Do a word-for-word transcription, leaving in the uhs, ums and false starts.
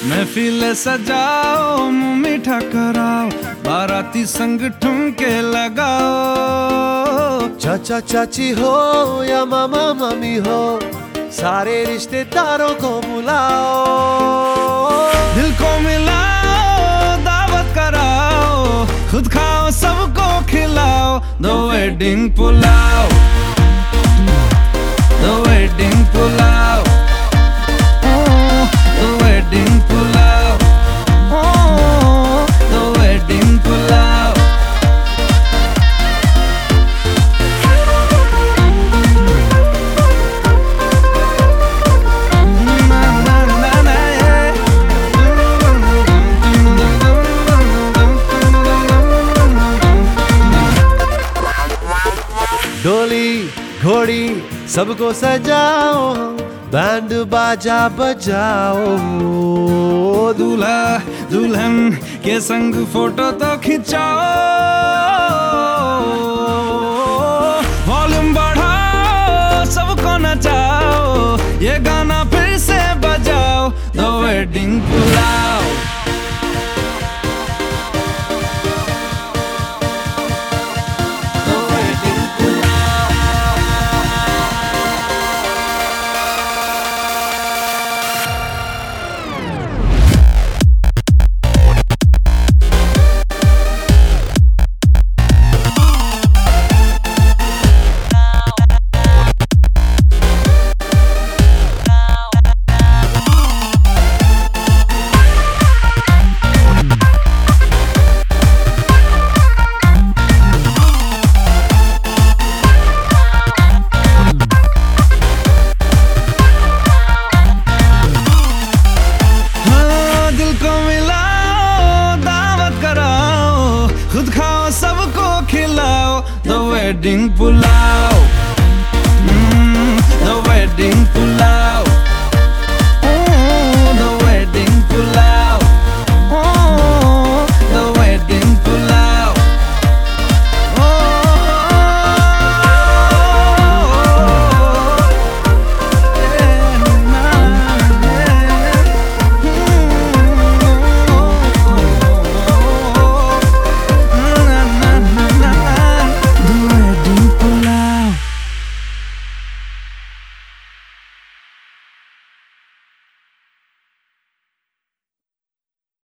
महफिल सजाओ, मुंह मीठा कराओ, बाराती संग ठुमके लगाओ। चाचा चाची हो या मामा मामी हो, सारे रिश्तेदारों को बुलाओ। दिल को मिलाओ, दावत कराओ, खुद खाओ सबको खिलाओ। The wedding pulao, The wedding pulao, oh, The wedding pulao, oh, The wedding pulao. डोली घोड़ी सबको सजाओ, बैंड बाजा बजाओ। दूल्हा दुल्हन के संग फोटो तो खिंचाओ। वॉल्यूम बढ़ाओ, सबको नचाओ, ये गाना फिर से बजाओ। The wedding पुलाव, खुद खाओ सबको खिलाओ। The wedding pulao.